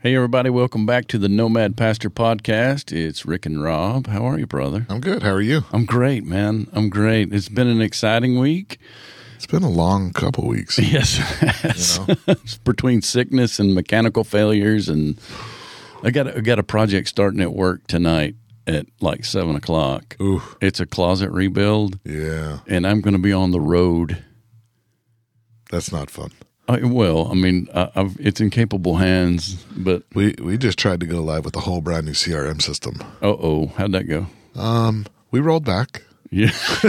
Hey, everybody. Welcome back to the Nomad Pastor Podcast. It's Rick and Rob. How are you, brother? I'm good. How are you? I'm great, man. I'm great. It's been an exciting week. It's been a long couple weeks. Yes. It's between sickness and mechanical failures. And I got a project starting at work tonight at like 7 o'clock. Ooh. It's a closet rebuild. Yeah. And I'm going to be on the road. That's not fun. It's in capable hands, but We just tried to go live with a whole brand new CRM system. how'd that go? We rolled back. Yeah.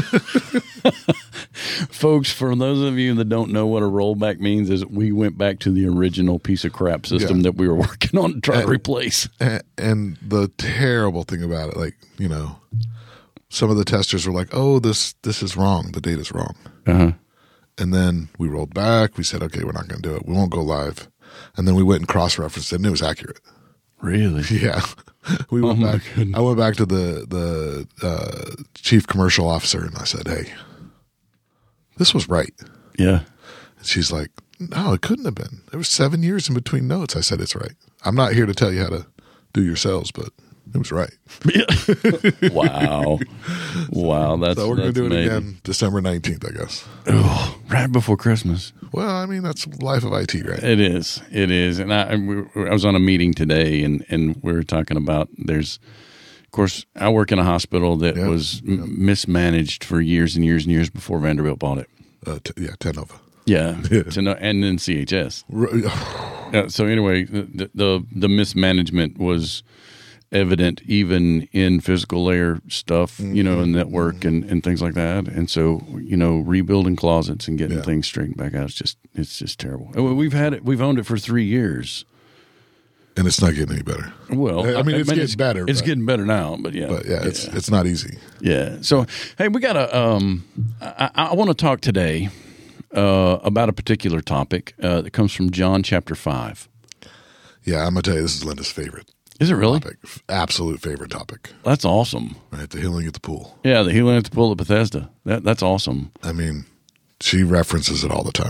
Folks, for those of you that don't know what a rollback means, is we went back to the original piece of crap system that we were working on to try to replace. And the terrible thing about it, some of the testers were like, oh, this is wrong. The data's wrong. Uh-huh. And then we rolled back. We said, okay, we're not going to do it. We won't go live. And then we went and cross-referenced it, and it was accurate. Really? Yeah. We went back. I went back to the chief commercial officer, and I said, hey, this was right. Yeah. And she's like, no, it couldn't have been. There was 7 years in between notes. I said, it's right. I'm not here to tell you how to do your sales, but it was right. Yeah. Wow. So we're going to do it amazing. again December 19th, I guess. Oh, right before Christmas. Well, I mean, that's life of IT, right? It is. And I was on a meeting today, and we were talking about of course, I work in a hospital that was mismanaged for years and years and years before Vanderbilt bought it. Tenova. Yeah. And then CHS. So anyway, the mismanagement was evident even in physical layer stuff, and network and things like that. And so, rebuilding closets and getting things straightened back out, it's just terrible. We've owned it for 3 years. And it's not getting any better. Well, I mean, it's getting better. It's getting better now, but yeah. But it's not easy. Yeah. So, hey, we got I want to talk today about a particular topic that comes from John chapter 5. Yeah, I'm going to tell you, this is Linda's favorite. Is it really? Topic. Absolute favorite topic. That's awesome. Right, the healing at the pool. Yeah, the healing at the pool of Bethesda. That's awesome. I mean, she references it all the time.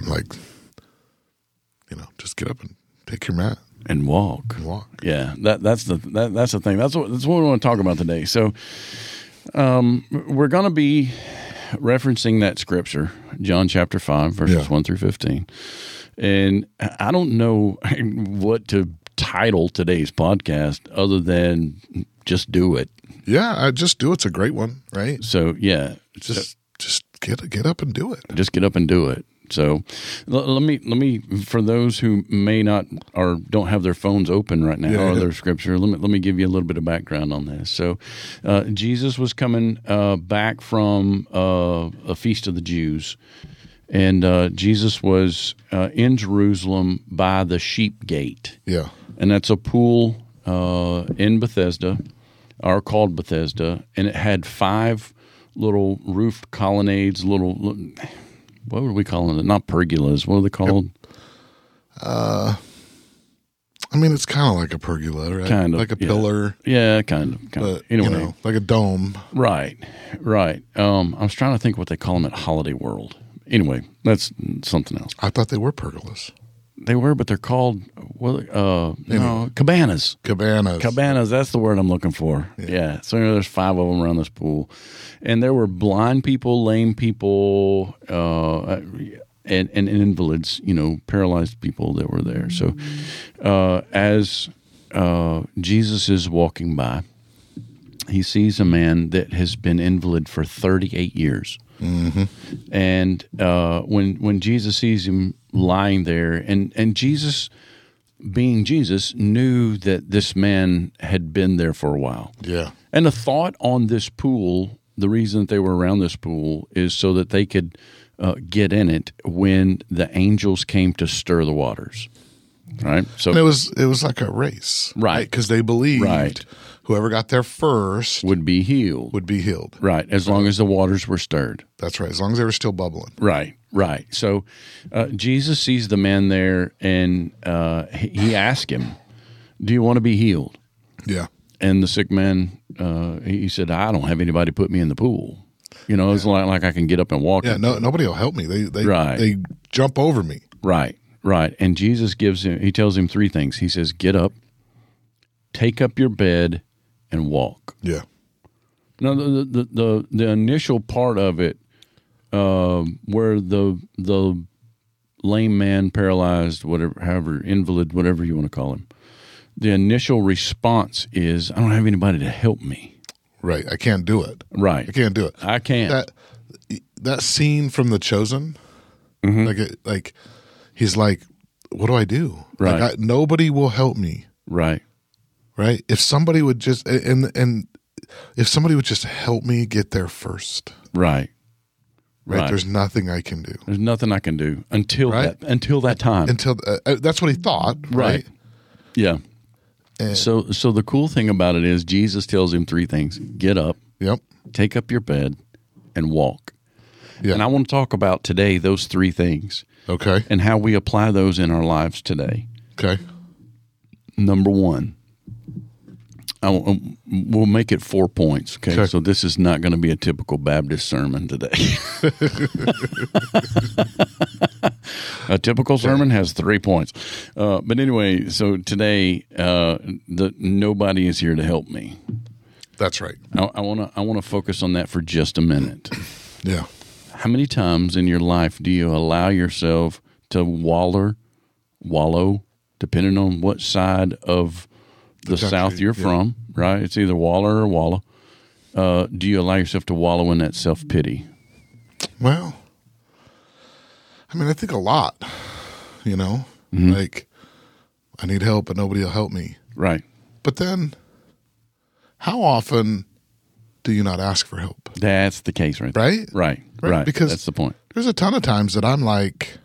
Just get up and take your mat and walk. Yeah, that's the thing. That's what we want to talk about today. So, we're going to be referencing that scripture, John chapter 5, verses 1 through 15. And I don't know what to title today's podcast other than just do it. Yeah, just do it. It's a great one, right? So yeah, just get up and do it. Just get up and do it. So let me for those who may not or don't have their phones open right now or their scripture, let me give you a little bit of background on this. So Jesus was coming back from a feast of the Jews. And Jesus was in Jerusalem by the Sheep Gate. Yeah. And that's a pool in Bethesda, or called Bethesda. And it had 5 little roofed colonnades, what were we calling it? Not pergolas. What are they called? I mean, it's kind of like a pergola, right? Kind of. Like a pillar. Yeah, kind of. But, anyway. Like a dome. Right. I was trying to think what they call them at Holiday World. Anyway, that's something else. I thought they were pergolas. They were, but they're called cabanas. Cabanas, that's the word I'm looking for. Yeah. So there's 5 of them around this pool. And there were blind people, lame people, and invalids, paralyzed people that were there. So as Jesus is walking by, he sees a man that has been invalid for 38 years. Mm-hmm. And when Jesus sees him lying there, and Jesus, being Jesus, knew that this man had been there for a while. Yeah. And the thought on this pool, the reason that they were around this pool is so that they could get in it when the angels came to stir the waters. Right. So and it was like a race. Right. Because they believed whoever got there first would be healed. Right. As long as the waters were stirred. That's right. As long as they were still bubbling. Right. So Jesus sees the man there, and he asked him, do you want to be healed? Yeah. And the sick man, he said, I don't have anybody put me in the pool. It's like I can get up and walk. Yeah, nobody will help me. They jump over me. Right. And Jesus tells him 3 things. He says, get up, take up your bed and walk. Yeah. Now, the initial part of it, where the lame man, paralyzed, whatever, however, invalid, whatever you want to call him, the initial response is, I don't have anybody to help me. Right. I can't do it. Right. I can't do it. I can't. That scene from The Chosen, like he's like, what do I do? Right. Like nobody will help me. Right. Right. If somebody would just and if somebody would just help me get there first. Right. Right. There's nothing I can do. There's nothing I can do until that time. Until that's what he thought. Right. Yeah. And so the cool thing about it is Jesus tells him three things: get up, take up your bed, and walk. Yeah. And I want to talk about today those three things. Okay. And how we apply those in our lives today. Okay. Number one, we'll make it 4 points. Okay. So this is not going to be a typical Baptist sermon today. A typical sermon has 3 points. But anyway, so today, nobody is here to help me. That's right. I want to focus on that for just a minute. Yeah. How many times in your life do you allow yourself to wallow, depending on what side of the South you're from, right? It's either waller or wallow. Do you allow yourself to wallow in that self-pity? Well, I mean, I think a lot, like I need help, but nobody will help me. Right. But then how often do you not ask for help? That's the case right there. Right? Right. Because that's the point. There's a ton of times that I'm like,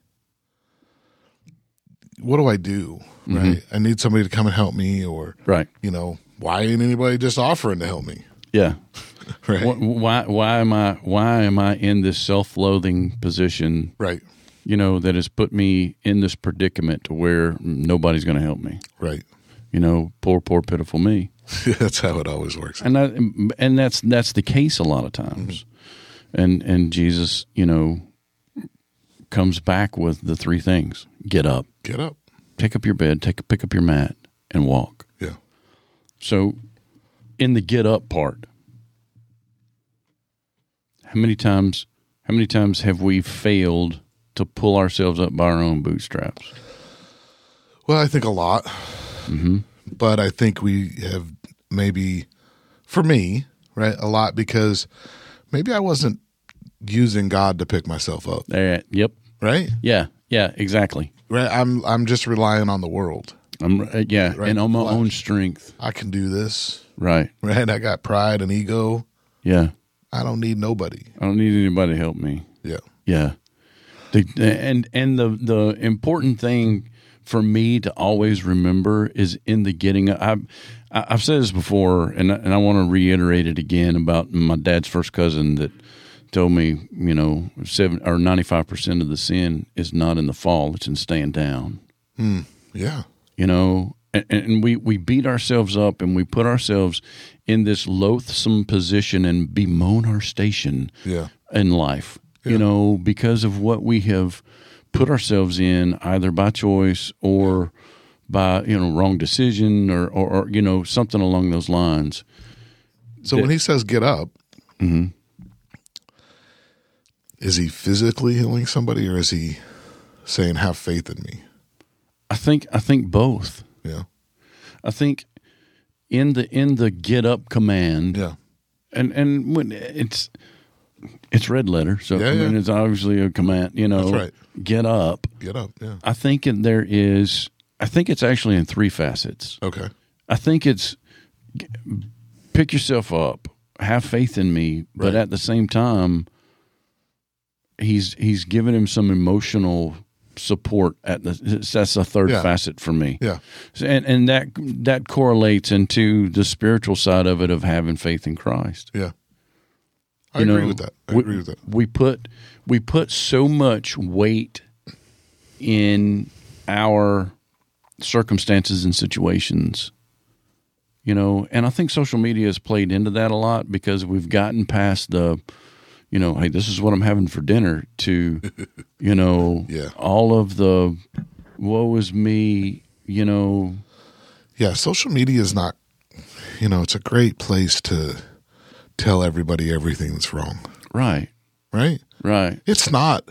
what do I do? Right? I need somebody to come and help me, or why ain't anybody just offering to help me? Yeah. Right. Why am I in this self-loathing position? Right. That has put me in this predicament to where nobody's going to help me. Right. Poor pitiful me. That's how it always works. And that's the case a lot of times. And Jesus, comes back with the three things: get up, take up your bed, pick up your mat, and walk. Yeah. So, in the get up part, how many times have we failed to pull ourselves up by our own bootstraps? Well, I think a lot. But I think we have maybe, for me, right, a lot because maybe I wasn't using God to pick myself up. Yep. Right? Yeah, exactly. Right. I'm just relying on the world. Right? And on my own strength. I can do this. Right. Right. I got pride and ego. Yeah. I don't need nobody. I don't need anybody to help me. Yeah. Yeah. And the important thing for me to always remember is in the getting up. I've said this before, and I want to reiterate it again about my dad's first cousin that told me, 95% of the sin is not in the fall; it's in staying down. Yeah. And we beat ourselves up and we put ourselves in this loathsome position and bemoan our station in life. Yeah. Because of what we have put ourselves in, either by choice or by wrong decision or something along those lines. So when he says get up, is he physically healing somebody, or is he saying have faith in me? I think both. Yeah. I think in the get up command. Yeah. And when it's red letter, so it's obviously a command. That's right. Get up. Get up. Yeah. I think it's actually in three facets. Okay. I think it's pick yourself up, have faith in me, but at the same time, he's given him some emotional support that's a third facet for me. Yeah. And that correlates into the spiritual side of it of having faith in Christ. Yeah. I agree with that. We put so much weight in our circumstances and situations, and I think social media has played into that a lot because we've gotten past the, hey, this is what I'm having for dinner to, all of the woe is me, Yeah, social media is not, it's a great place to tell everybody everything that's wrong. Right. Right? Right. It's not,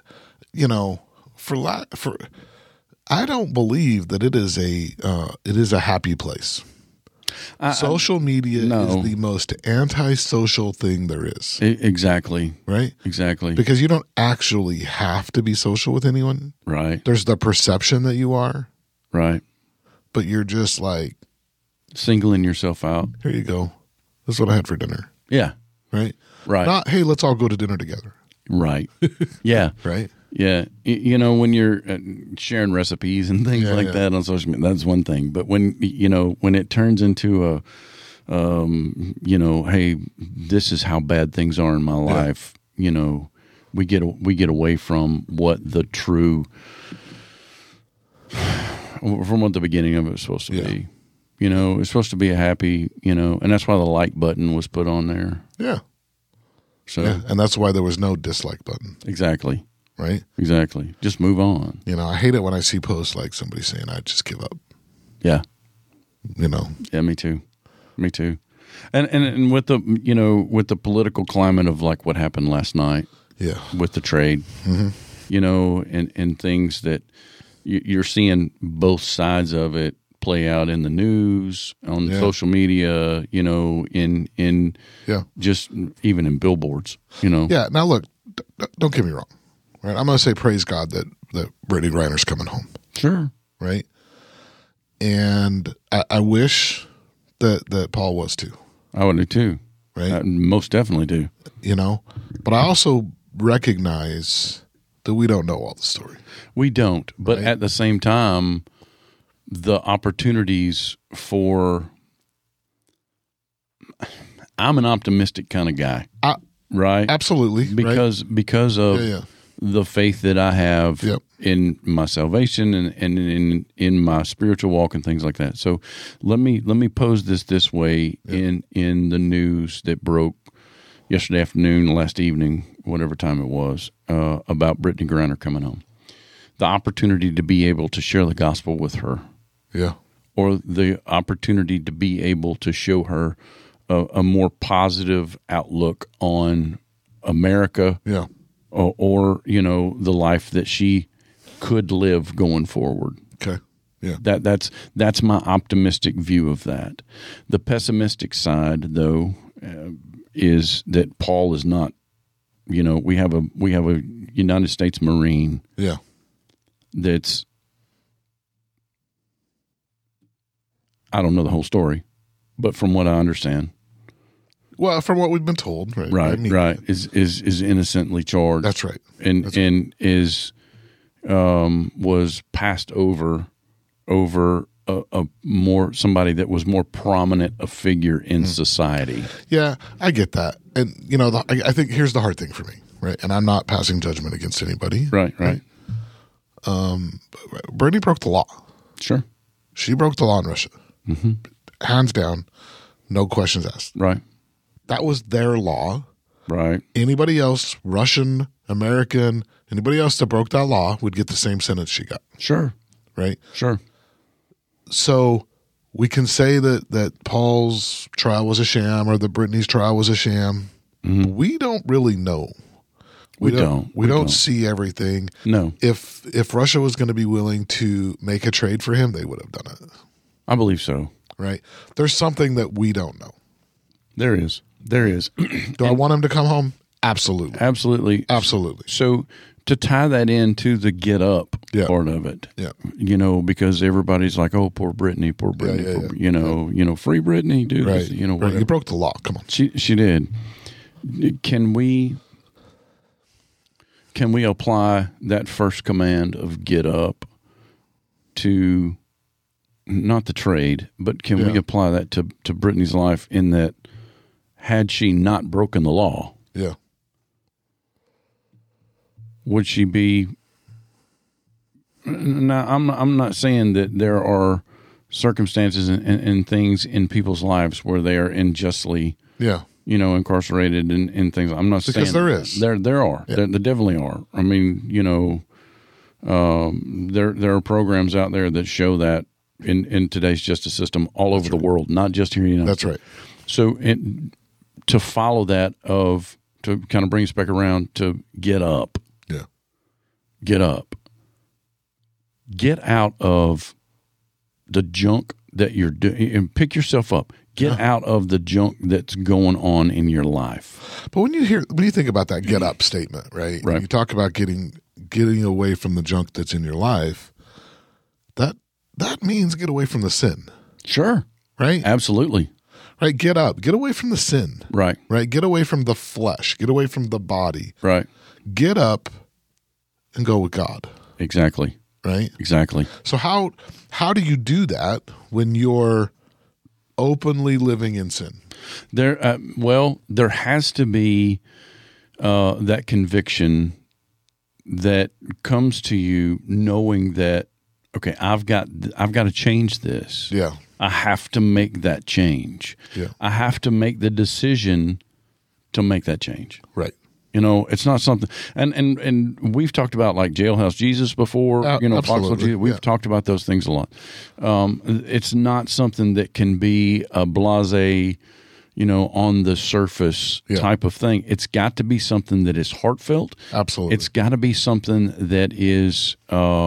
I don't believe that it is a happy place. Social media is the most antisocial thing there is. Exactly. Right? Exactly. Because you don't actually have to be social with anyone. Right. There's the perception that you are. Right. But you're just like singling yourself out. Here you go. This is what I had for dinner. Yeah. Right? Right. Not, hey, let's all go to dinner together. Right. Yeah. Right? Yeah. When you're sharing recipes and things like that on social media, that's one thing. But when it turns into hey, this is how bad things are in my life, we get away from what the true, from what the beginning of it was supposed to be. It's supposed to be a happy, and that's why the like button was put on there. Yeah. So, and that's why there was no dislike button. Exactly. Right? Exactly. Just move on. I hate it when I see posts like somebody saying, I just give up. Yeah. Yeah, me too. Me too. And with the, with the political climate of like what happened last night. Yeah. With the trade, and things that you're seeing both sides of it play out in the news, on social media, in just even in billboards, Yeah. Now look, don't get me wrong. Right. I'm going to say praise God that Brittany Griner's coming home. Sure. Right. And I wish that Paul was too. I would do too. Right. I most definitely do. But I also recognize that we don't know all the story. We don't. But at the same time, the opportunities for, I'm an optimistic kind of guy, right? Absolutely. Because of the faith that I have in my salvation and in my spiritual walk and things like that. So let me pose this way in the news that broke yesterday afternoon, last evening, whatever time it was, about Brittany Griner coming home. The opportunity to be able to share the gospel with her. Yeah. Or the opportunity to be able to show her a more positive outlook on America. Yeah. Or the life that she could live going forward. Okay. Yeah. That's my optimistic view of that. The pessimistic side, though, is that Paul is not. We have a United States Marine. Yeah. That's. I don't know the whole story, but from what I understand. Well, from what we've been told, right? Right. Is innocently charged. That's right. And is was passed over a more somebody that was more prominent a figure in society. Yeah, I get that, and I think here's the hard thing for me, right? And I'm not passing judgment against anybody, right? Brittany broke the law. Sure, she broke the law in Russia, hands down, no questions asked. Right. That was their law. Right. Anybody else, Russian, American, anybody else that broke that law would get the same sentence she got. Sure. Right? Sure. So we can say that Paul's trial was a sham or that Brittany's trial was a sham. Mm-hmm. We don't really know. We don't see everything. No. If Russia was going to be willing to make a trade for him, they would have done it. I believe so. Right? There's something that we don't know. There is. Do I want him to come home? Absolutely. Absolutely. So to tie that into the get up part of it, because everybody's like, oh, poor Brittany, free Brittany, dude. Right. Whatever. You broke the law. Come on. She did. Can we apply that first command of get up to not the trade, but can we apply that to Brittany's life in that had she not broken the law, would she be? Now, I'm not saying that there are circumstances and things in people's lives where they are unjustly, incarcerated and things. I'm not saying because there is. There are. Yeah. There definitely are. I mean, there are programs out there that show that in today's justice system all over the world, not just here in the United States. That's right. So to follow that to kind of bring us back around to get up. Yeah. Get up. Get out of the junk that you're doing and pick yourself up. Get out of the junk that's going on in your life. But when you think about that get up statement, right? Right. You talk about getting away from the junk that's in your life. That means get away from the sin. Sure. Right? Absolutely. Right? Get up. Get away from the sin. Right. Right? Get away from the flesh. Get away from the body. Right. Get up and go with God. Exactly. Right? Exactly. So how do you do that when you're openly living in sin? There has to be that conviction that comes to you knowing that, okay, I've got to change this. Yeah. I have to make that change. Yeah. I have to make the decision to make that change. Right. You know, it's not something, and we've talked about like Jailhouse Jesus before. Foxhole Absolutely. Jesus. We've talked about those things a lot. It's not something that can be a blasé, on the surface type of thing. It's got to be something that is heartfelt. Absolutely. It's got to be something that is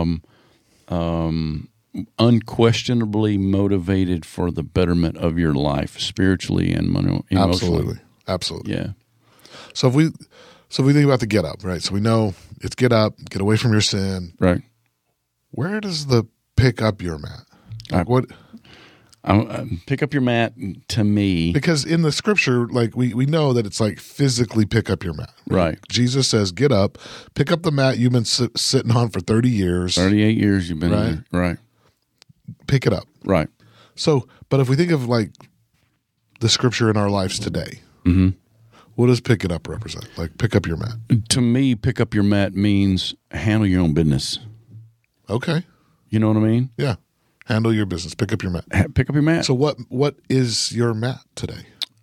unquestionably motivated for the betterment of your life, spiritually and emotionally. Absolutely. Yeah. So if we think about the get up, right? So we know it's get up, get away from your sin. Right. Where does the pick up your mat? Like what? Pick up your mat to me. Because in the scripture, like we know that it's like physically pick up your mat. Right. Jesus says, get up, pick up the mat you've been sitting on for 30 years. 38 years you've been there. Right. Pick it up. Right. So, but if we think of like the scripture in our lives today, what does pick it up represent? Like pick up your mat. To me, pick up your mat means handle your own business. Okay. You know what I mean? Yeah. Handle your business. Pick up your mat. Pick up your mat. So what is your mat today?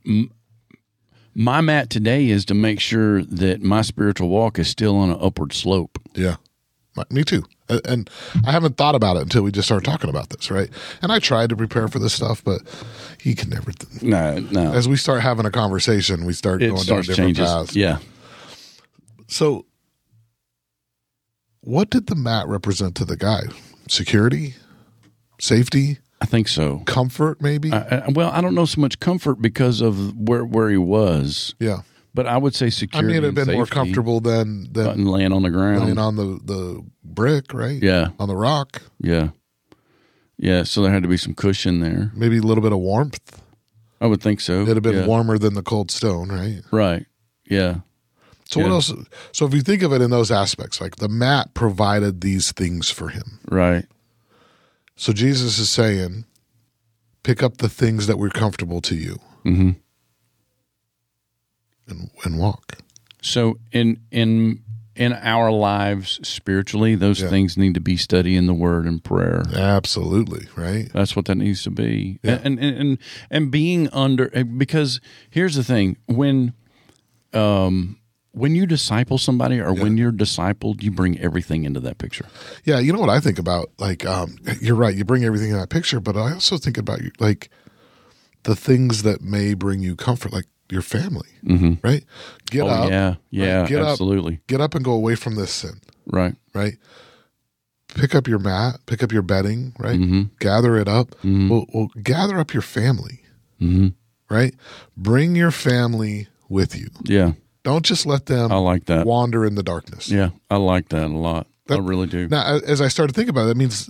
My mat today is to make sure that my spiritual walk is still on an upward slope. Yeah. Me too. And I haven't thought about it until we just started talking about this, right? And I tried to prepare for this stuff, but he can never. No. As we start having a conversation, we start going down different changes. paths. Yeah. So what did the mat represent to the guy? Security? Safety? I think so. Comfort, maybe? Well, I don't know so much comfort because of where he was. Yeah. But I would say security. I mean, it'd have been more comfortable than laying on the ground. Laying on the brick, right? Yeah. On the rock. Yeah. Yeah, so there had to be some cushion there. Maybe a little bit of warmth. I would think so. It'd have been warmer than the cold stone, right? Right. Yeah. So what else? So if you think of it in those aspects, like the mat provided these things for him. Right. So Jesus is saying, pick up the things that were comfortable to you. Mm-hmm. And walk. So in our lives spiritually, those things need to be studied in the Word and prayer. Absolutely, right? That's what that needs to be. Yeah. And being under, because here's the thing, when you disciple somebody or when you're discipled, you bring everything into that picture. Yeah, you know what I think about? Like, you're right, you bring everything in that picture, but I also think about like the things that may bring you comfort, like your family, right? Get up. Yeah, right? absolutely. Get up and go away from this sin. Right. Pick up your mat, pick up your bedding, right? Gather it up. Well, gather up your family, right? Bring your family with you. Yeah. Don't just let them I like that. wander in the darkness. Yeah, I like that a lot. I really do. Now, as I started to think about it, that means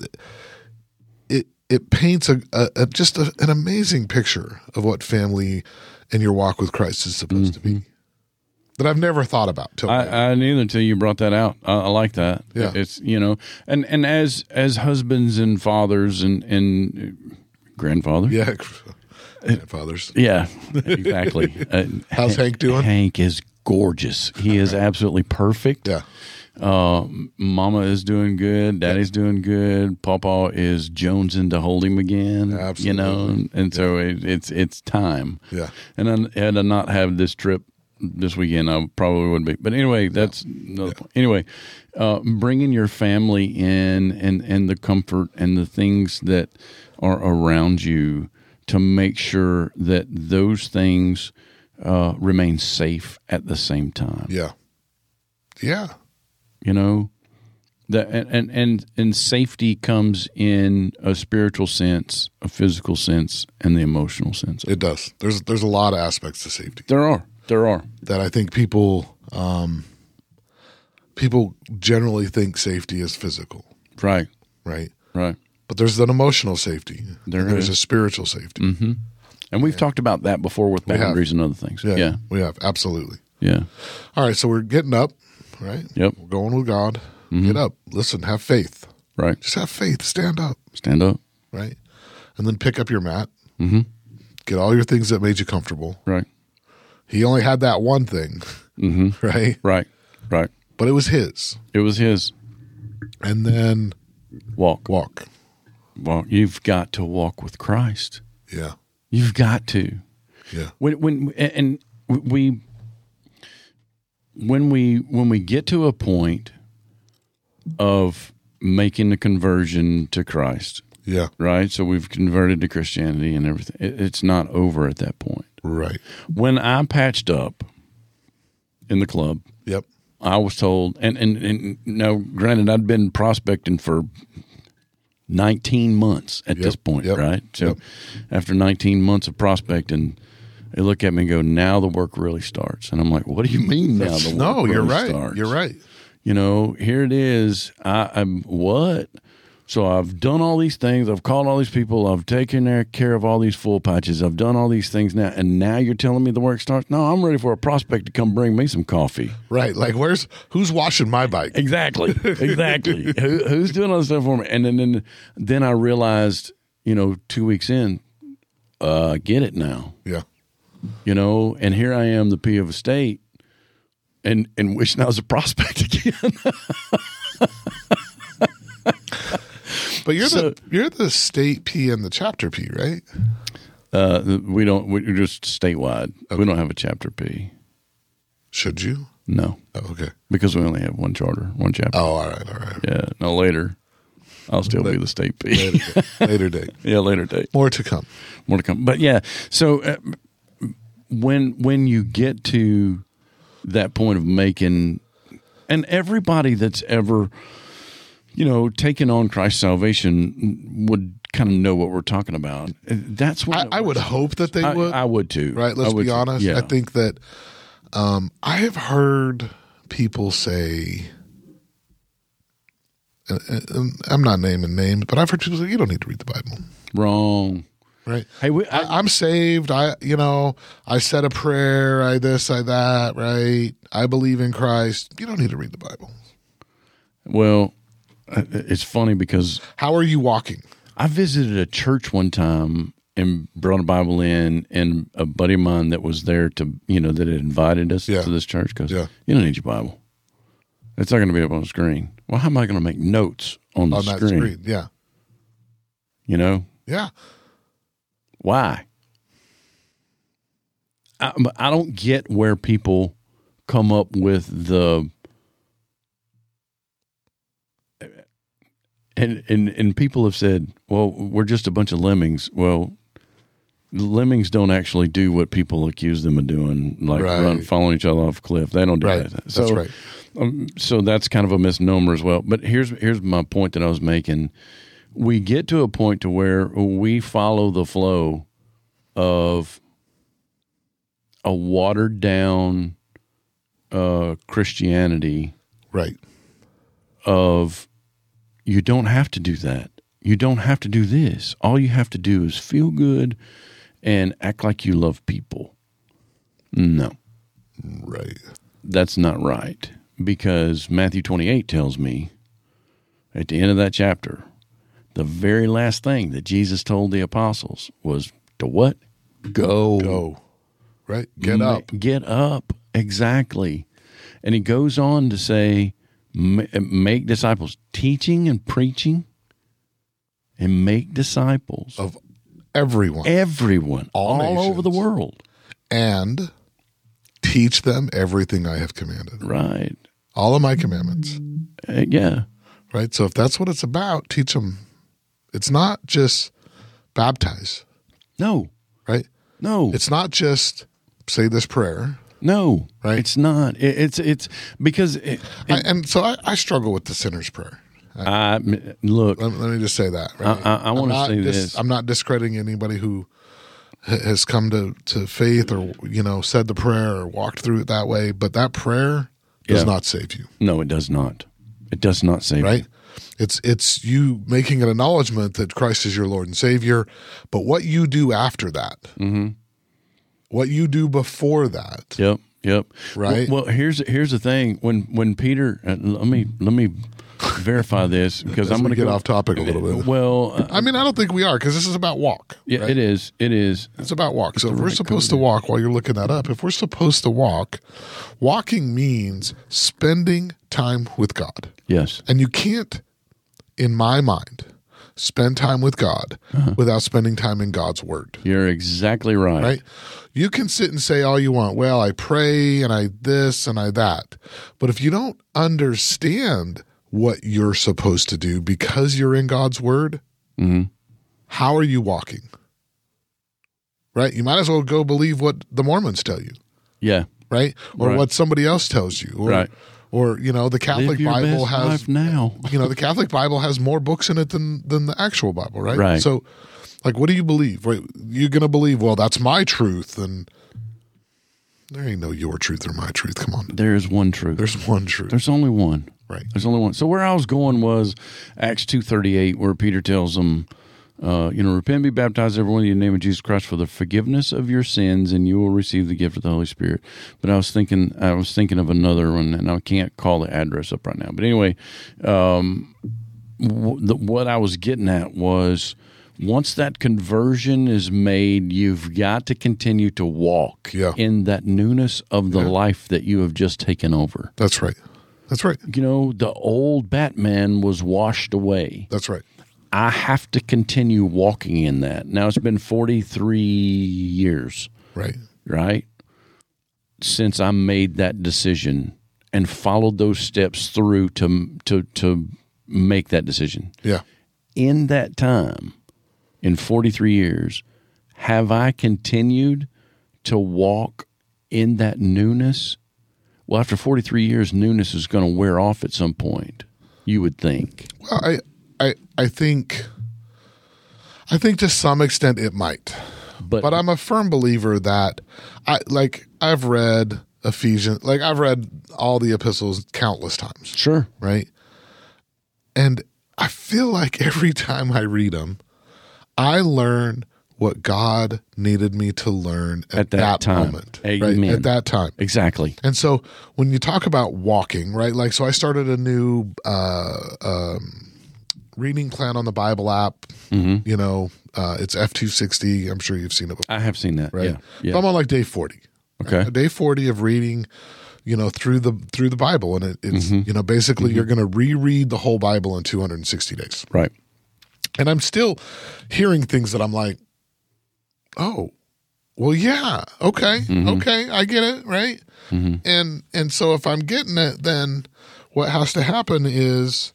it paints just an amazing picture of what family and your walk with Christ is supposed to be. That I've never thought about till I neither until you brought that out. I like that. Yeah. It's and as husbands and fathers and grandfathers. Yeah. Grandfathers. Yeah, exactly. How's Hank doing? Hank is gorgeous. He is absolutely perfect. Yeah. Mama is doing good. Daddy's doing good. Papa is jonesing to hold him again. Absolutely. And so it's time. Yeah. And to not have this trip this weekend, I probably wouldn't be. But anyway, that's another point. Anyway, bringing your family in and the comfort and the things that are around you to make sure that those things remain safe at the same time. Yeah. Yeah. You know, that and safety comes in a spiritual sense, a physical sense, and the emotional sense. It does. There's a lot of aspects to safety. There are that I think people generally think safety is physical. Right. But there's an emotional safety. There's is. a spiritual safety. Mm-hmm. And we've talked about that before with boundaries and other things. Yeah, we have. Absolutely. Yeah. All right, so we're getting up, right? Yep. We're going with God. Mm-hmm. Get up. Listen, have faith. Right. Just have faith. Stand up. Stand up. Right. And then pick up your mat. Mm-hmm. Get all your things that made you comfortable. Right. He only had that one thing. Mm-hmm. Right? Right. But it was his. And then walk. Walk. You've got to walk with Christ. Yeah. You've got to. Yeah. When we get to a point of making the conversion to Christ. Yeah. Right? So we've converted to Christianity and everything. It's not over at that point. Right. When I patched up in the club, yep, I was told, and now granted, I'd been prospecting for 19 months at this point, right? So after 19 months of prospecting, they look at me and go, now the work really starts. And I'm like, what do you mean now the work really starts? You're right. You know, here it is. I'm what? So I've done all these things. I've called all these people. I've taken care of all these full patches. I've done all these things now. And now you're telling me the work starts? No, I'm ready for a prospect to come bring me some coffee. Right. Like, who's washing my bike? Exactly. Who's doing all this stuff for me? And then I realized, 2 weeks in, get it now. Yeah. And here I am, the P of a state, and wishing I was a prospect again. But you're the state P and the chapter P, right? We're just statewide. Okay. We don't have a chapter P. Should you? No. Oh, okay. Because we only have one charter, one chapter. Oh, all right. Yeah. No, later. I'll still be the state P. Later date. Yeah, later date. More to come. But yeah, so when you get to that point of making, and everybody that's ever taking on Christ's salvation would kind of know what we're talking about. That's what I would hope that they would. I would too. Right? Let's be honest. Yeah. I think that I have heard people say, I'm not naming names, but I've heard people say, you don't need to read the Bible. Wrong. Right. Hey, I'm saved. I said a prayer. I this, I that. Right. I believe in Christ. You don't need to read the Bible. Well, it's funny because how are you walking? I visited a church one time and brought a Bible in, and a buddy of mine that was there that had invited us to this church goes, you don't need your Bible. It's not going to be up on the screen. Well, how am I going to make notes on the screen? That screen? Yeah. Yeah. Why? I don't get where people come up with the and people have said, well, we're just a bunch of lemmings. Well, lemmings don't actually do what people accuse them of doing, like following each other off a cliff. They don't do that. So, that's right. So that's kind of a misnomer as well. But here's my point that I was making. We get to a point to where we follow the flow of a watered down Christianity, right? Of you don't have to do that. You don't have to do this. All you have to do is feel good and act like you love people. No. Right. That's not right. Because Matthew 28 tells me at the end of that chapter, the very last thing that Jesus told the apostles was to what? Go. Right. Get up. Get up. Exactly. And he goes on to say, make disciples, teaching and preaching, and make disciples of everyone, all over the world, and teach them everything I have commanded. Right. All of my commandments. Yeah. Right? So if that's what it's about, teach them. It's not just baptize, No. right? No. It's not just say this prayer. No. Right? It's not. It's because And so I struggle with the sinner's prayer. look. Let me just say that. Right? I want to say this. I'm not discrediting anybody who has come to faith or, said the prayer or walked through it that way, but that prayer does not save you. No, it does not. It does not save you. Right? It's you making an acknowledgement that Christ is your Lord and Savior, but what you do after that, what you do before that. Yep. Right. Well, here's the thing. When Peter, let me verify this because I'm going to get off topic a little bit. Well, I don't think we are, because this is about walk. yeah, right? It is. It's about walk. So if we're supposed to walk, while you're looking that up, if we're supposed to walk, walking means spending time with God. Yes. And you can't, in my mind, spend time with God without spending time in God's word. You're exactly right. Right? You can sit and say all you want. Well, I pray and I this and I that. But if you don't understand what you're supposed to do because you're in God's word, how are you walking? Right? You might as well go believe what the Mormons tell you. Yeah. Right? Or what somebody else tells you. Or, Right. Or, the Catholic Live your Bible best has life now. the Catholic Bible has more books in it than the actual Bible, right? Right. So, what do you believe? Right? You're going to believe, well, that's my truth, and there ain't no your truth or my truth. Come on. There is one truth. There's one truth. There's only one. Right. There's only one. So where I was going was Acts 2:38, where Peter tells them, repent and be baptized, everyone, in the name of Jesus Christ, for the forgiveness of your sins, and you will receive the gift of the Holy Spirit. But I was thinking of another one, and I can't call the address up right now. But anyway, what I was getting at was, once that conversion is made, you've got to continue to walk in that newness of the life that you have just taken over. That's right. That's right. The old Batman was washed away. That's right. I have to continue walking in that. Now, it's been 43 years. Right? Since I made that decision and followed those steps through to make that decision. Yeah. In that time, in 43 years, have I continued to walk in that newness? Well, after 43 years, newness is going to wear off at some point, you would think. Well, I think to some extent it might. But I'm a firm believer that I've read Ephesians, I've read all the epistles countless times. Sure. Right? And I feel like every time I read them, I learn what God needed me to learn at that time. moment. Amen. Right? At that time. Exactly. And so when you talk about walking, right? So I started a new reading plan on the Bible app. It's F260. I'm sure you've seen it before. I have seen that. Right? Yeah. So I'm on day 40. Okay. Day 40 of reading, through the Bible. And it's, basically you're going to reread the whole Bible in 260 days. Right. And I'm still hearing things that I'm like, oh, well, yeah, okay, okay, I get it, right? And so if I'm getting it, then what has to happen is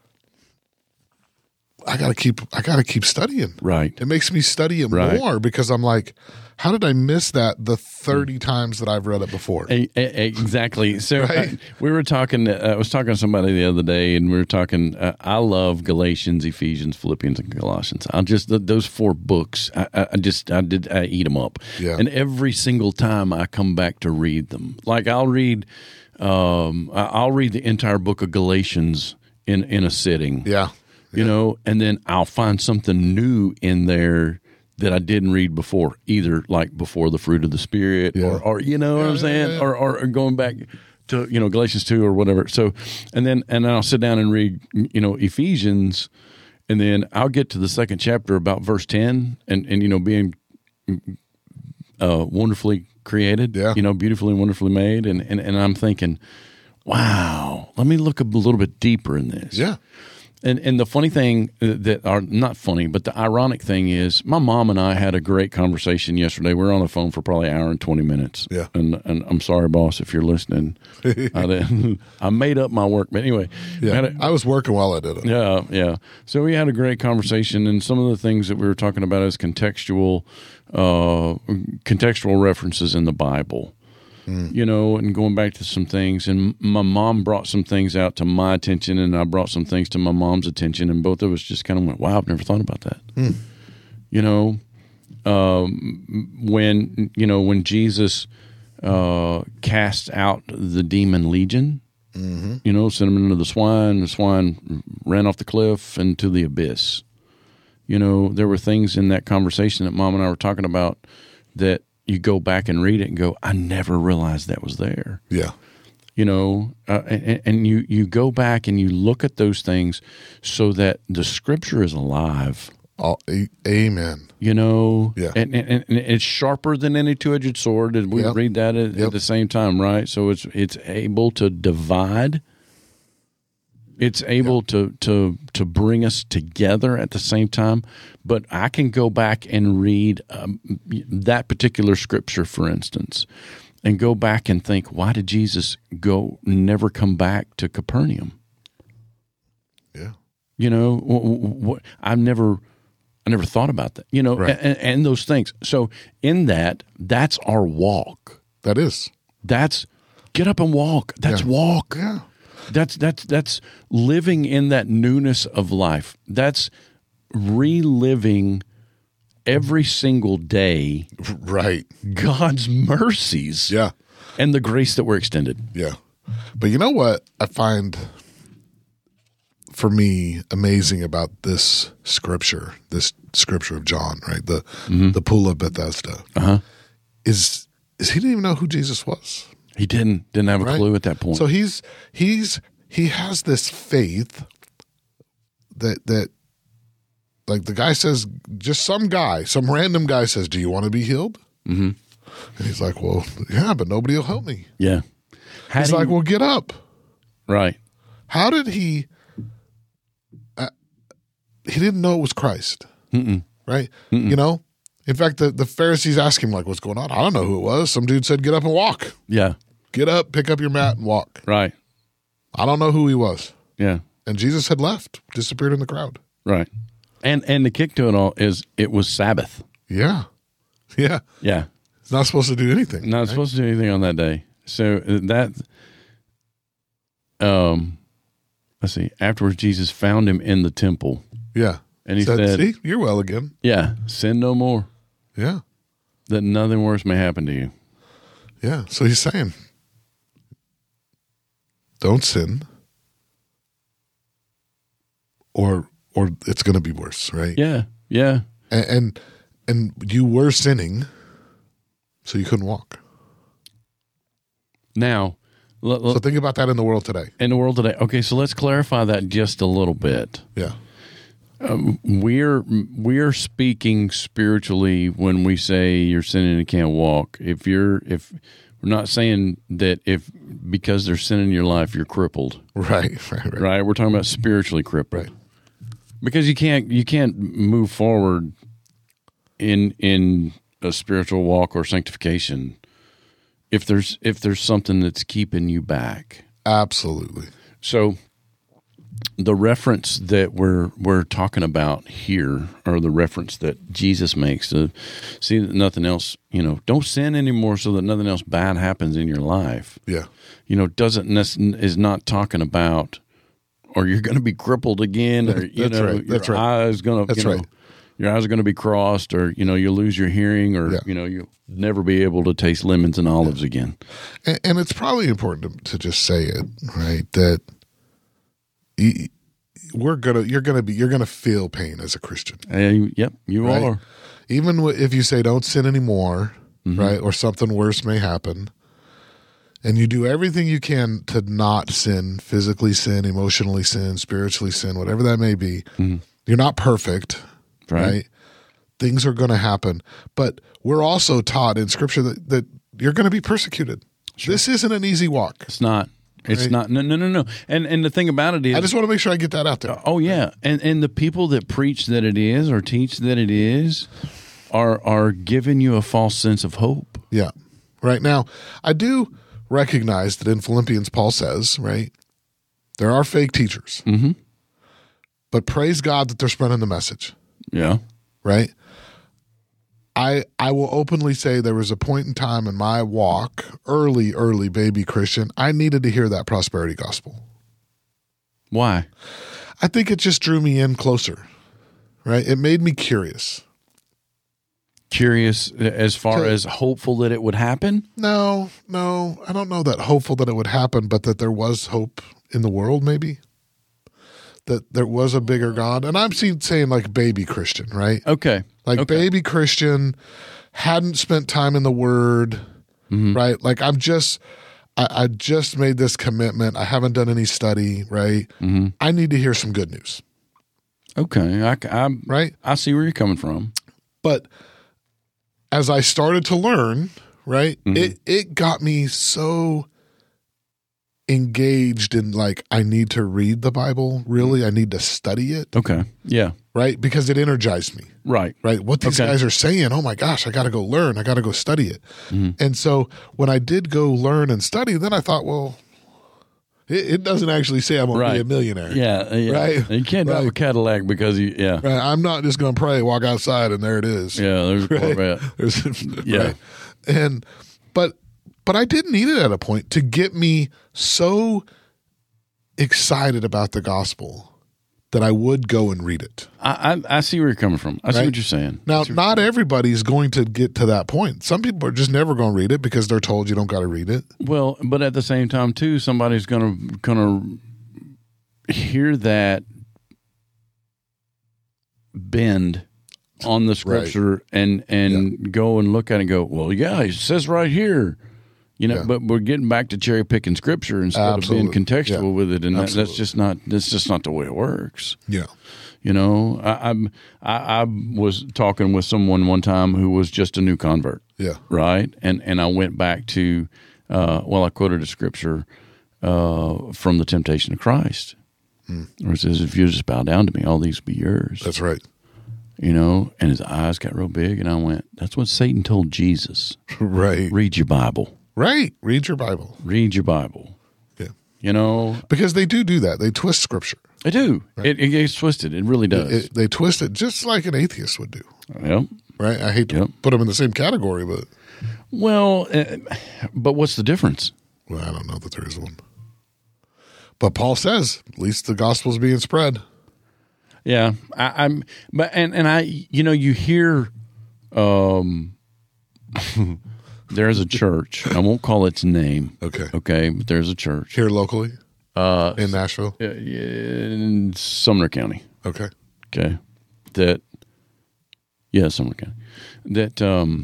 I gotta keep studying. Right. It makes me study it more, because I'm like, how did I miss that the 30 times that I've read it before? Exactly. So Right? we were talking. I was talking to somebody the other day, and we were talking. I love Galatians, Ephesians, Philippians, and Colossians. Those 4 books. I eat them up. Yeah. And every single time I come back to read them, I'll read the entire book of Galatians in a sitting. Yeah. And then I'll find something new in there that I didn't read before, either before the fruit of the Spirit or you know what I'm saying? Or going back to, Galatians 2 or whatever. So, and then I'll sit down and read, Ephesians, and then I'll get to the second chapter about verse 10 and being wonderfully created, beautifully and wonderfully made. And I'm thinking, wow, let me look a little bit deeper in this. Yeah. And the funny thing not funny, but the ironic thing is my mom and I had a great conversation yesterday. We were on the phone for probably an hour and 20 minutes. Yeah. And I'm sorry, boss, if you're listening. I made up my work. But anyway. Yeah. I was working while I did it. Yeah, yeah. So we had a great conversation, and some of the things that we were talking about is contextual references in the Bible. And going back to some things, and my mom brought some things out to my attention, and I brought some things to my mom's attention, and both of us just kind of went, wow, I've never thought about that. When Jesus cast out the demon legion, sent them into the swine ran off the cliff into the abyss. There were things in that conversation that Mom and I were talking about that you go back and read it and go, I never realized that was there. Yeah. And you go back and you look at those things so that the Scripture is alive. Oh, amen. Yeah. And it's sharper than any two-edged sword. And we read that at the same time, right? So it's able to divide. It's able to bring us together at the same time. But I can go back and read that particular scripture, for instance, and go back and think, why did Jesus never come back to Capernaum? Yeah. I never thought about that. Right. and those things. So in that's our walk. That's get up and walk. That's walk. Yeah. That's living in that newness of life. That's reliving every single day, right? God's mercies, and the grace that we're extended. Yeah, but you know what I find for me amazing about this scripture of John, right? The pool of Bethesda, is he didn't even know who Jesus was. He didn't have a clue at that point. So he has this faith that like the guy says, just some random guy says, do you want to be healed? Mm-hmm. And he's like, well, yeah, but nobody will help me. Yeah. He's like, well, get up. Right. How did he didn't know it was Christ. Mm-mm. Right? Mm-mm. In fact, the Pharisees asked him, like, what's going on? I don't know who it was. Some dude said, get up and walk. Yeah. Get up, pick up your mat, and walk. Right. I don't know who he was. Yeah. And Jesus had left, disappeared in the crowd. Right. And the kick to it all is it was Sabbath. Yeah. Yeah. Yeah. He's not supposed to do anything. Not supposed to do anything on that day. So that, let's see, afterwards Jesus found him in the temple. Yeah. And he said, see, you're well again. Yeah. Sin no more. Yeah. That nothing worse may happen to you. Yeah. So he's saying, don't sin or it's going to be worse, right? Yeah. Yeah. And you were sinning, so you couldn't walk. Now, so think about that in the world today. Okay, so let's clarify that just a little bit. Yeah. We're speaking spiritually when we say you're sinning and can't walk. If we're not saying that because there's sin in your life you're crippled. Right. We're talking about spiritually crippled. Right. Because you can't move forward in a spiritual walk or sanctification if there's something that's keeping you back. Absolutely. So the reference that we're talking about here, or the reference that Jesus makes to see that nothing else, don't sin anymore so that nothing else bad happens in your life. Yeah. Is not talking about, or you're going to be crippled again, or your eyes going to, your eyes are going to be crossed, or you'll lose your hearing, or you'll never be able to taste lemons and olives again. And it's probably important to just say it, right? That you're gonna feel pain as a Christian. Yep, you right? are. Even if you say don't sin anymore, right, or something worse may happen, and you do everything you can to not sin, physically sin, emotionally sin, spiritually sin, whatever that may be. Mm-hmm. You're not perfect, right? Things are going to happen, but we're also taught in Scripture that you're going to be persecuted. Sure. This isn't an easy walk. It's not. It's not. No. And the thing about it is, I just want to make sure I get that out there. oh yeah, and the people that preach that it is or teach that it is are giving you a false sense of hope. Yeah. Right now, I do recognize that in Philippians, Paul says, right, there are fake teachers, but praise God that they're spreading the message. Yeah. Right. I will openly say there was a point in time in my walk, early baby Christian, I needed to hear that prosperity gospel. Why? I think it just drew me in closer, right? It made me curious. Curious as far as hopeful that it would happen? No, I don't know that hopeful that it would happen, but that there was hope in the world, maybe. That there was a bigger God. And I'm saying like baby Christian, right? Okay. Like baby Christian, hadn't spent time in the Word, right? Like I just made this commitment. I haven't done any study, right? I need to hear some good news. Okay. Right? I see where you're coming from. But as I started to learn, right, it got me so engaged in like, I need to read the Bible, really. I need to study it. Okay. Yeah. Right? Because it energized me. Right. Right? What these guys are saying, oh my gosh, I got to go learn. I got to go study it. And so when I did go learn and study, then I thought, well, it doesn't actually say I'm going to be a millionaire. Yeah. Right? You can't drive a Cadillac because Right. I'm not just going to pray, walk outside, and there it is. Yeah, there's a Corvette. Right? And, but I did need it at a point to get me so excited about the gospel that I would go and read it. I see where you're coming from. I see what you're saying. Now, not everybody's going to get to that point. Some people are just never going to read it because they're told you don't got to read it. Well, but at the same time, too, somebody's going to hear that bend on the scripture and go and look at it and go, well, yeah, it says right here. You know, but we're getting back to cherry picking scripture instead of being contextual with it, and that's just not the way it works. Yeah, you know, I was talking with someone one time who was just a new convert. Yeah, right, and I went back to I quoted a scripture from the Temptation of Christ, where it says, "If you just bow down to me, all these will be yours." That's right. You know, and his eyes got real big, and I went, "That's what Satan told Jesus." Right. Read your Bible. Right. Read your Bible. Read your Bible. Yeah. You know? Because they do that. They twist scripture. They do. Right. It gets twisted. It really does. They twist it just like an atheist would do. Yep. Right? I hate to put them in the same category, but... Well, but what's the difference? Well, I don't know that there is one. But Paul says, at least the gospel's being spread. Yeah. You hear... There's a church. I won't call its name. Okay, but there's a church here locally. In Nashville, in Sumner County. Okay. Sumner County. That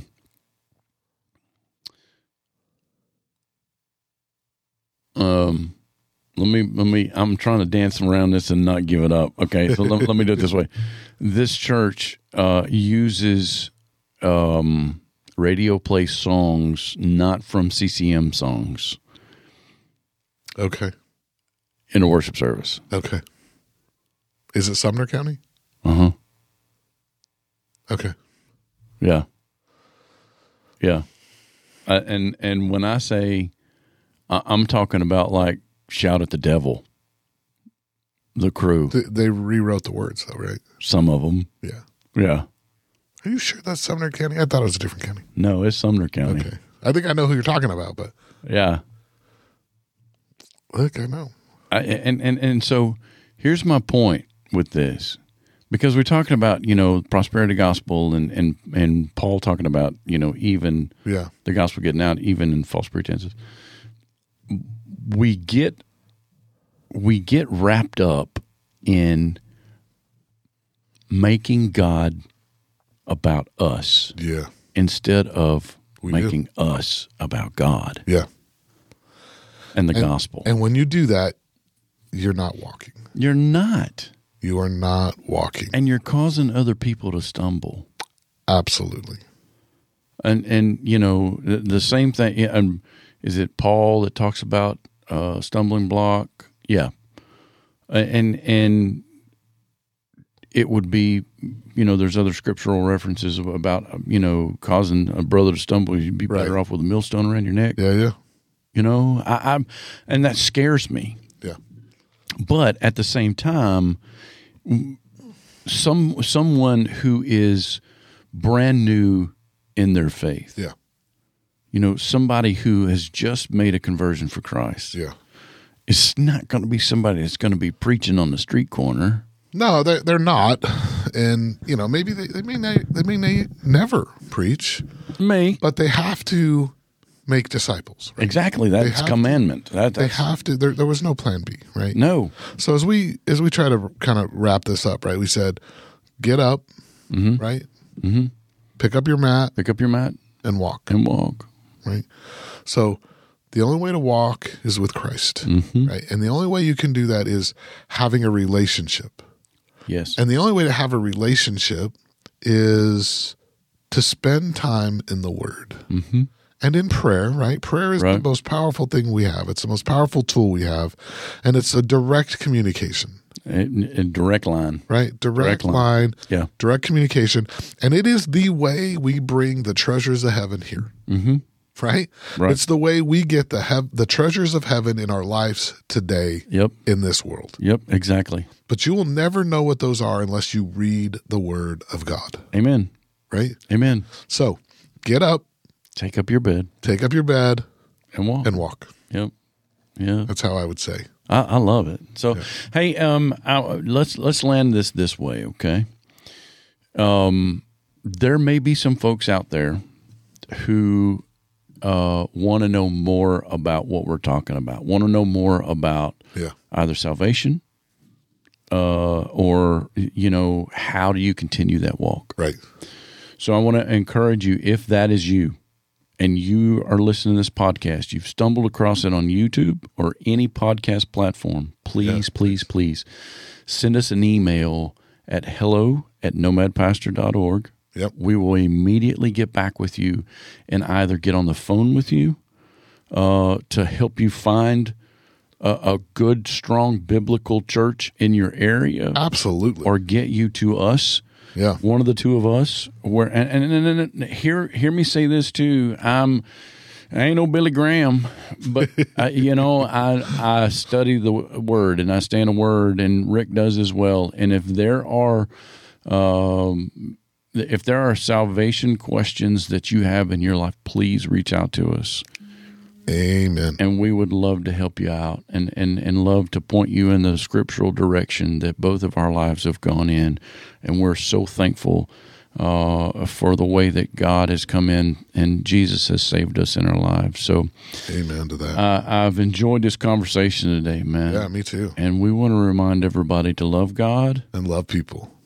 let me. I'm trying to dance around this and not give it up. Okay, so let me do it this way. This church uses radio play songs not from CCM songs. Okay. In a worship service. Okay. Is it Sumner County? Uh-huh. Okay. Yeah. Yeah. And when I say, I'm talking about like Shout at the Devil, the Crew. They rewrote the words though, right? Some of them. Yeah. Yeah. Are you sure that's Sumner County? I thought it was a different county. No, it's Sumner County. Okay. I think I know who you're talking about, but. Yeah. Look, I know. And so here's my point with this. Because we're talking about, prosperity gospel and Paul talking about, even the gospel getting out, even in false pretenses. We get wrapped up in making God about us. Yeah. Instead of making us about God. Yeah. And the gospel. And when you do that, you're not walking. You're not. You are not walking. And you're causing other people to stumble. Absolutely. And the same thing, is it Paul that talks about stumbling block. Yeah. And it would be, there's other scriptural references about, causing a brother to stumble. You'd be better off with a millstone around your neck. Yeah. And that scares me. Yeah. But at the same time, someone who is brand new in their faith. Yeah. Somebody who has just made a conversion for Christ. Yeah. It's not going to be somebody that's going to be preaching on the street corner. No, they're not. And, maybe they may never preach. But they have to make disciples. Right? Exactly. That's commandment. They have to. There was no plan B, right? No. So as we try to kind of wrap this up, right, we said, get up, right? Mm-hmm. Pick up your mat. And walk. Right? So the only way to walk is with Christ, right? And the only way you can do that is having a relationship. Yes. And the only way to have a relationship is to spend time in the Word and in prayer, right? Prayer is the most powerful thing we have. It's the most powerful tool we have, and it's a direct communication. A direct line. Right? Direct line. Yeah. Direct communication. And it is the way we bring the treasures of heaven here. Mm-hmm. Right? It's the way we get the treasures of heaven in our lives today in this world. Yep, exactly. But you will never know what those are unless you read the Word of God. Amen. Right? Amen. So get up. Take up your bed. And walk. Yep. Yeah. That's how I would say. I love it. So, hey, let's land this way, okay? There may be some folks out there who want to know more about what we're talking about, want to know more about either salvation or, how do you continue that walk? Right. So I want to encourage you, if that is you and you are listening to this podcast, you've stumbled across it on YouTube or any podcast platform, please send us an email at hello@nomadpastor.org. Yep. We will immediately get back with you and either get on the phone with you to help you find a good, strong biblical church in your area. Absolutely. Or get you to us. Yeah. One of the two of us. And hear me say this too. I ain't no Billy Graham, but I study the Word and I stay in the Word, and Rick does as well. And if there are salvation questions that you have in your life, please reach out to us. Amen. And we would love to help you out and love to point you in the scriptural direction that both of our lives have gone in. And we're so thankful for the way that God has come in and Jesus has saved us in our lives. So, amen to that. I've enjoyed this conversation today, man. Yeah, me too. And we want to remind everybody to love God and love people.